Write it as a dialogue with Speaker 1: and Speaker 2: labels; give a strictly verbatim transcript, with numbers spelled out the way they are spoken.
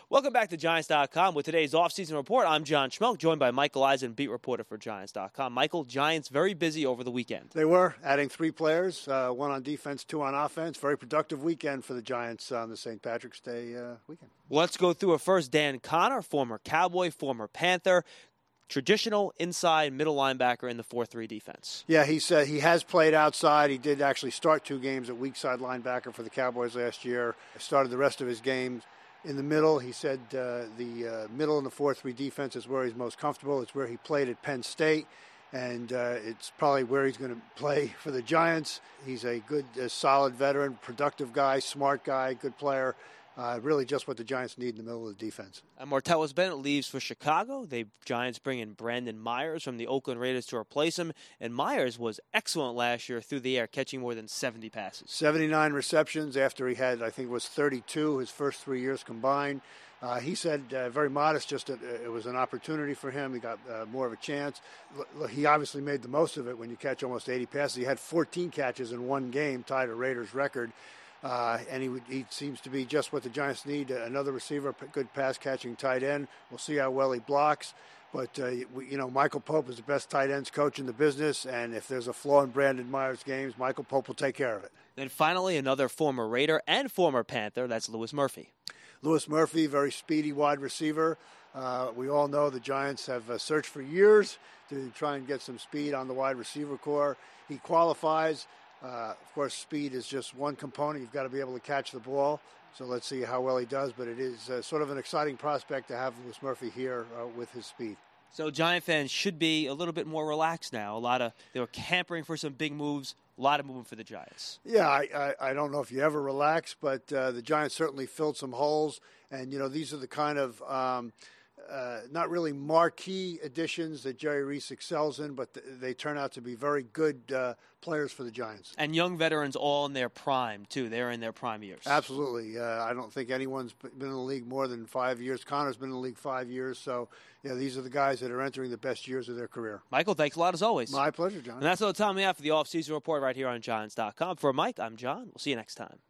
Speaker 1: Welcome back to Giants dot com. With today's offseason report, I'm John Schmelk, joined by Michael Eisen, beat reporter for Giants dot com. Michael, Giants very busy over the weekend.
Speaker 2: They were, adding three players, uh, one on defense, two on offense. Very productive weekend for the Giants on the Saint Patrick's Day uh, weekend.
Speaker 1: Let's go through it first. Dan Connor, former Cowboy, former Panther, traditional inside middle linebacker in the four three defense.
Speaker 2: Yeah, he said he has played outside. He did actually start two games at weak side linebacker for the Cowboys last year. Started the rest of his games in the middle. He said uh, the uh, middle in the four three defense is where he's most comfortable. It's where he played at Penn State, and uh, it's probably where he's going to play for the Giants. He's a good, uh, solid veteran, productive guy, smart guy, good player. Uh, really just what the Giants need in the middle of the defense.
Speaker 1: And Martellus Bennett leaves for Chicago. The Giants bring in Brandon Myers from the Oakland Raiders to replace him. And Myers was excellent last year through the air, catching more than seventy passes.
Speaker 2: seventy-nine receptions after he had, I think it was thirty-two his first three years combined. Uh, he said uh, very modest, just that it was an opportunity for him. He got uh, more of a chance. L- he obviously made the most of it when you catch almost eighty passes. He had fourteen catches in one game, tied a Raiders record. Uh, and he, he seems to be just what the Giants need, another receiver, good pass-catching tight end. We'll see how well he blocks. But, uh, you know, Michael Pope is the best tight ends coach in the business, and if there's a flaw in Brandon Myers' games, Michael Pope will take care of it.
Speaker 1: Then finally, another former Raider and former Panther, that's Louis Murphy.
Speaker 2: Louis Murphy, very speedy wide receiver. Uh, we all know the Giants have uh, searched for years to try and get some speed on the wide receiver core. He qualifies. Uh, of course, speed is just one component. You've got to be able to catch the ball. So let's see how well he does. But it is uh, sort of an exciting prospect to have Louis Murphy here uh, with his speed.
Speaker 1: So Giant fans should be a little bit more relaxed now. A lot of they were hampering for some big moves. A lot of movement for the Giants.
Speaker 2: Yeah, I, I, I don't know if you ever relax, but uh, the Giants certainly filled some holes. And, you know, these are the kind of um, uh, not really marquee additions that Jerry Reese excels in, but th- they turn out to be very good uh, players for the Giants.
Speaker 1: And young veterans all in their prime, too. They're in their prime years.
Speaker 2: Absolutely. Uh, I don't think anyone's been in the league more than five years. Connor's been in the league five years. So, yeah, these are the guys that are entering the best years of their career.
Speaker 1: Michael, thanks a lot as always.
Speaker 2: My pleasure, John.
Speaker 1: And that's all the time we have for the off-season report right here on Giants dot com. For Mike, I'm John. We'll see you next time.